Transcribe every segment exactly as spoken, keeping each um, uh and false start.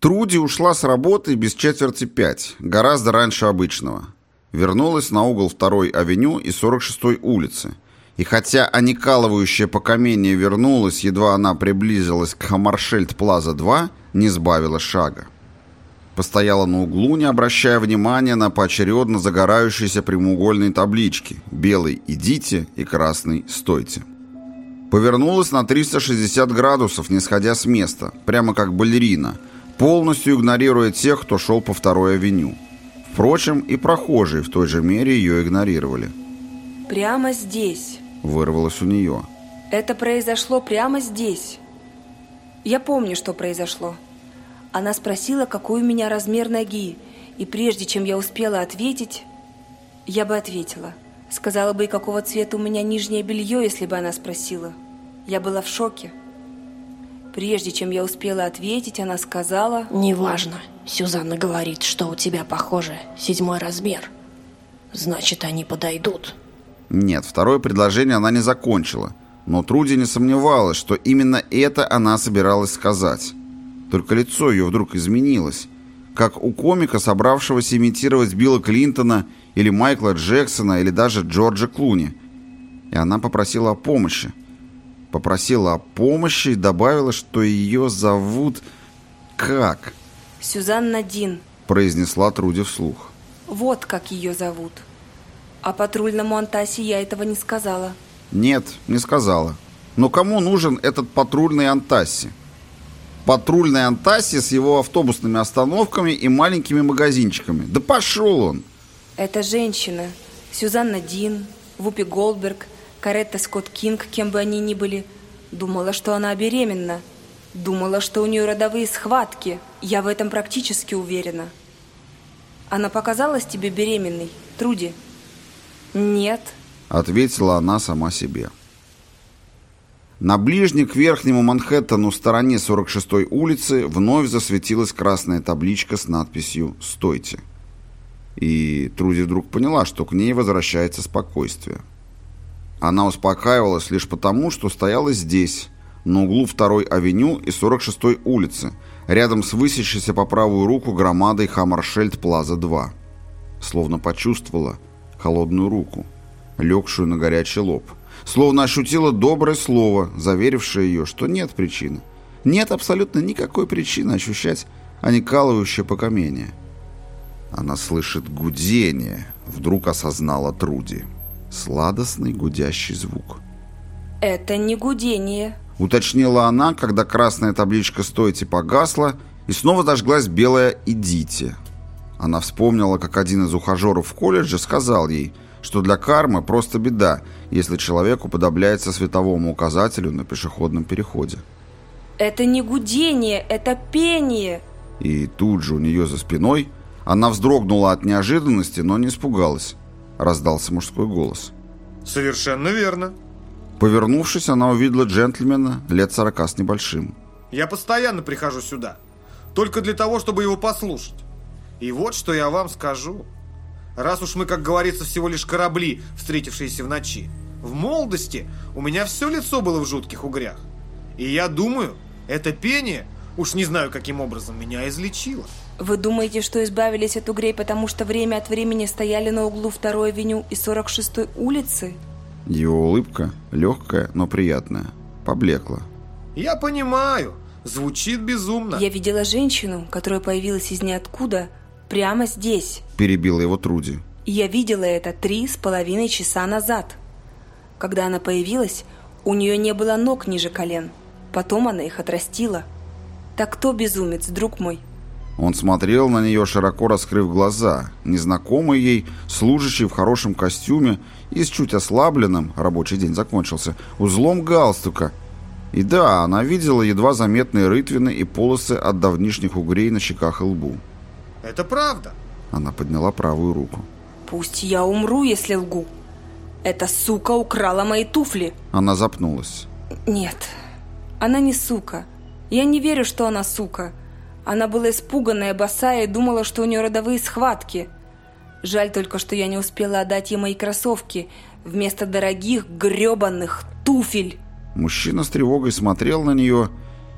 Труди ушла с работы без четверти пять, гораздо раньше обычного. Вернулась на угол второй авеню и сорок шестой улицы. И хотя оникалывающее покамение вернулось, едва она приблизилась к Хаммаршельд-Плаза два, не сбавила шага. Постояла на углу, не обращая внимания на поочередно загорающиеся прямоугольные таблички: белый «Идите» и красный «Стойте». Повернулась на триста шестьдесят градусов, не сходя с места, прямо как балерина, полностью игнорируя тех, кто шел по второй авеню. Впрочем, и прохожие в той же мере ее игнорировали. «Прямо здесь», — вырвалось у нее. «Это произошло прямо здесь. Я помню, что произошло. Она спросила, какой у меня размер ноги, и прежде чем я успела ответить, я бы ответила. Сказала бы, и какого цвета у меня нижнее белье, если бы она спросила. Я была в шоке. Прежде чем я успела ответить, она сказала... Неважно. Сюзанна говорит, что у тебя, похоже, седьмой размер. Значит, они подойдут. Нет, второе предложение она не закончила. Но Труди не сомневалась, что именно это она собиралась сказать. Только лицо ее вдруг изменилось. Как у комика, собравшегося имитировать Билла Клинтона или Майкла Джексона или даже Джорджа Клуни. И она попросила о помощи. Попросила о помощи и добавила, что ее зовут... Как? Сюзанна Дин, произнесла Труди вслух. Вот как ее зовут. А патрульному Антасе я этого не сказала. Нет, не сказала. Но кому нужен этот патрульный Антасси? Патрульный Антасси с его автобусными остановками и маленькими магазинчиками. Да пошел он! Это женщина. Сюзанна Дин, Вупи Голдберг, Каретта Скотт Кинг, кем бы они ни были. Думала, что она беременна. Думала, что у нее родовые схватки. Я в этом практически уверена. Она показалась тебе беременной, Труди? Нет. Ответила она сама себе. На ближней к верхнему Манхэттену стороне сорок шестой улицы вновь засветилась красная табличка с надписью «Стойте». И Труди вдруг поняла, что к ней возвращается спокойствие. Она успокаивалась лишь потому, что стояла здесь, на углу второй авеню и сорок шестой улицы, рядом с высящейся по правую руку громадой Хаммаршельд-Плаза два. Словно почувствовала холодную руку, легшую на горячий лоб. Словно ощутила доброе слово, заверившее ее, что нет причины. Нет абсолютно никакой причины ощущать оникалывающее покамение. Она слышит гудение, вдруг осознала Труди. Сладостный гудящий звук. Это не гудение, уточнила она, когда красная табличка «Стойте» погасла, и снова зажглась белая «Идите». Она вспомнила, как один из ухажеров в колледже сказал ей, что для кармы просто беда, если человек уподобляется световому указателю на пешеходном переходе. Это не гудение, это пение. И тут же у нее за спиной она вздрогнула от неожиданности, но не испугалась. Раздался мужской голос. Совершенно верно. Повернувшись, она увидела джентльмена лет сорока с небольшим. Я постоянно прихожу сюда, только для того, чтобы его послушать. И вот что я вам скажу. Раз уж мы, как говорится, всего лишь корабли, встретившиеся в ночи, в молодости у меня все лицо было в жутких угрях. И я думаю, это пение, уж не знаю каким образом, меня излечило. Вы думаете, что избавились от угрей, потому что время от времени стояли на углу второй авеню и сорок шестой улицы? Его улыбка, легкая, но приятная, поблекла. Я понимаю, звучит безумно. Я видела женщину, которая появилась из ниоткуда прямо здесь. Перебила его Труди. Я видела это три с половиной часа назад. Когда она появилась, у нее не было ног ниже колен. Потом она их отрастила. Так кто безумец, друг мой? Он смотрел на нее, широко раскрыв глаза, незнакомый ей, служащий в хорошем костюме и с чуть ослабленным, рабочий день закончился, узлом галстука. И да, она видела едва заметные рытвины и полосы от давнишних угрей на щеках и лбу. Это правда. Она подняла правую руку. Пусть я умру, если лгу. Эта сука украла мои туфли. Она запнулась. Нет, она не сука. Я не верю, что она сука. Она была испуганная, босая и думала, что у нее родовые схватки. Жаль только, что я не успела отдать ей мои кроссовки вместо дорогих гребаных туфель. Мужчина с тревогой смотрел на нее,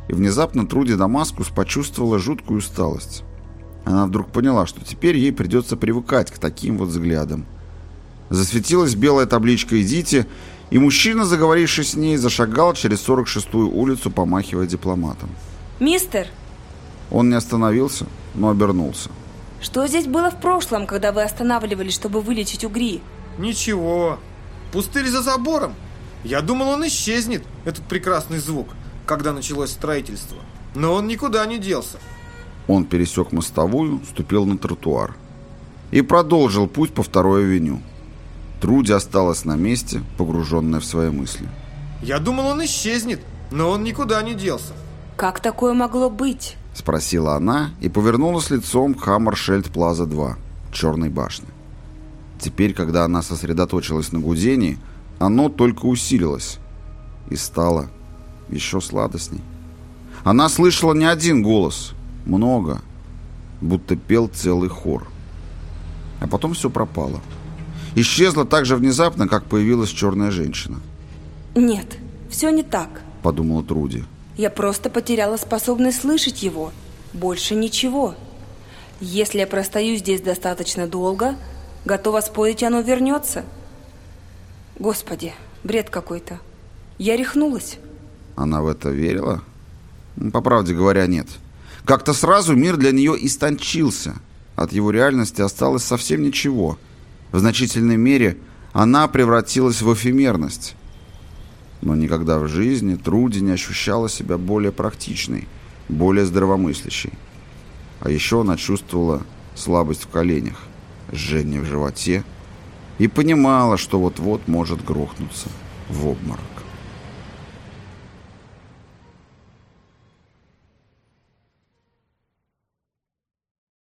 И внезапно Труди Дамаскус почувствовала жуткую усталость. Она вдруг поняла, что теперь ей придется привыкать к таким вот взглядам. Засветилась белая табличка «Идите», и мужчина, заговоривший с ней, зашагал через сорок шестую улицу, помахивая дипломатом. «Мистер!» Он не остановился, но обернулся. «Что здесь было в прошлом, когда вы останавливались, чтобы вылечить угри?» Ничего. Пустырь за забором. Я думал, он исчезнет, этот прекрасный звук, когда началось строительство. Но он никуда не делся. Он пересек мостовую, ступил на тротуар и продолжил путь по второй авеню. Труди осталась на месте, погруженная в свои мысли. Я думал, он исчезнет, но он никуда не делся. «Как такое могло быть?» — спросила она и повернулась лицом к Хаммершельд-Плаза два, черной башне. Теперь, когда она сосредоточилась на гудении, оно только усилилось и стало еще сладостней. Она слышала не один голос, много, будто пел целый хор. А потом все пропало. Исчезла так же внезапно, как появилась черная женщина. «Нет, все не так», — подумала Труди. «Я просто потеряла способность слышать его. Больше ничего. Если я простою здесь достаточно долго, готова спорить, оно вернется. Господи, бред какой-то. Я рехнулась». Она в это верила? По правде говоря, нет. Как-то сразу мир для нее истончился. От его реальности осталось совсем ничего. В значительной мере она превратилась в эфемерность. Но никогда в жизни Труди не ощущала себя более практичной, более здравомыслящей. А еще она чувствовала слабость в коленях, жжение в животе и понимала, что вот-вот может грохнуться в обморок.